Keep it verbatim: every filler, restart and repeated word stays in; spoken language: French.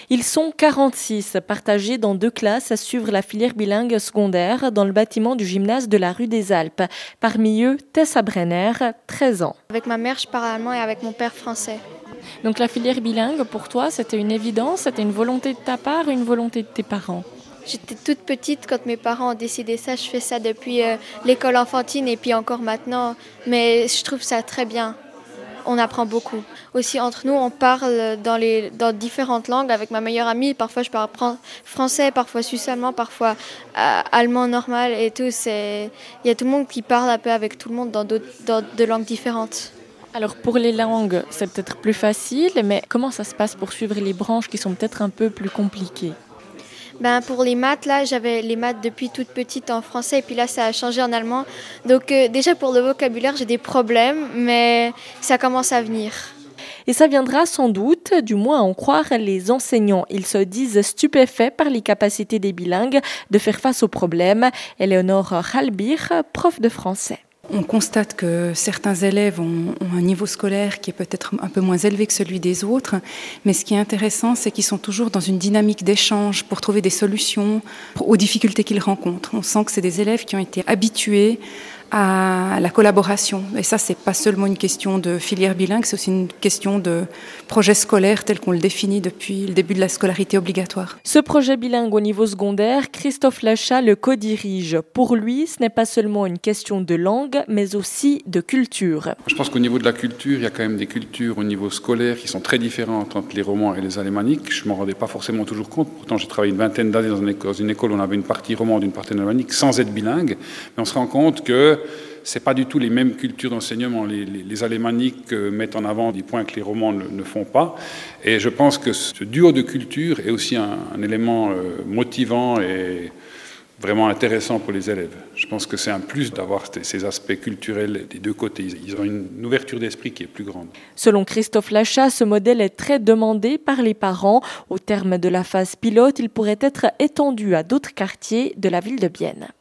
Ils sont quarante-six, partagés dans deux classes à suivre la filière bilingue secondaire dans le bâtiment du gymnase de la rue des Alpes. Parmi eux, Tessa Brenner, treize ans. Avec ma mère, je parle allemand et avec mon père français. Donc la filière bilingue, pour toi, c'était une évidence, c'était une volonté de ta part ou une volonté de tes parents ? J'étais toute petite quand mes parents ont décidé ça. Je fais ça depuis euh, l'école enfantine et puis encore maintenant. Mais je trouve ça très bien. On apprend beaucoup. Aussi, entre nous, on parle dans, les, dans différentes langues avec ma meilleure amie. Parfois, je parle français, parfois suisse-allemand, parfois euh, allemand normal et tout. C'est... Il y a tout le monde qui parle un peu avec tout le monde dans d'autres dans de langues différentes. Alors pour les langues, c'est peut-être plus facile, mais comment ça se passe pour suivre les branches qui sont peut-être un peu plus compliquées ? Ben pour les maths, là, j'avais les maths depuis toute petite en français et puis là, ça a changé en allemand. Donc euh, déjà pour le vocabulaire, j'ai des problèmes, mais ça commence à venir. Et ça viendra sans doute, du moins à en croire les enseignants. Ils se disent stupéfaits par les capacités des bilingues de faire face aux problèmes. Éléonore Halbir, prof de français. On constate que certains élèves ont, ont un niveau scolaire qui est peut-être un peu moins élevé que celui des autres, mais ce qui est intéressant, c'est qu'ils sont toujours dans une dynamique d'échange pour trouver des solutions aux difficultés qu'ils rencontrent. On sent que c'est des élèves qui ont été habitués à la collaboration. Et ça, c'est pas seulement une question de filière bilingue, c'est aussi une question de projet scolaire tel qu'on le définit depuis le début de la scolarité obligatoire. Ce projet bilingue au niveau secondaire, Christophe Lachat le co-dirige. Pour lui, ce n'est pas seulement une question de langue, mais aussi de culture. Je pense qu'au niveau de la culture, il y a quand même des cultures au niveau scolaire qui sont très différentes entre les romans et les alémaniques. Je ne m'en rendais pas forcément toujours compte. Pourtant, j'ai travaillé une vingtaine d'années dans une école, dans une école où on avait une partie romande, une partie alémanique, sans être bilingue. Mais on se rend compte que ce n'est pas du tout les mêmes cultures d'enseignement. Les, les, les alémaniques mettent en avant des points que les romans ne, ne font pas. Et je pense que ce duo de culture est aussi un, un élément euh, motivant et vraiment intéressant pour les élèves. Je pense que c'est un plus d'avoir ces aspects culturels des deux côtés. Ils ont une ouverture d'esprit qui est plus grande. Selon Christophe Lachat, ce modèle est très demandé par les parents. Au terme de la phase pilote, il pourrait être étendu à d'autres quartiers de la ville de Bienne.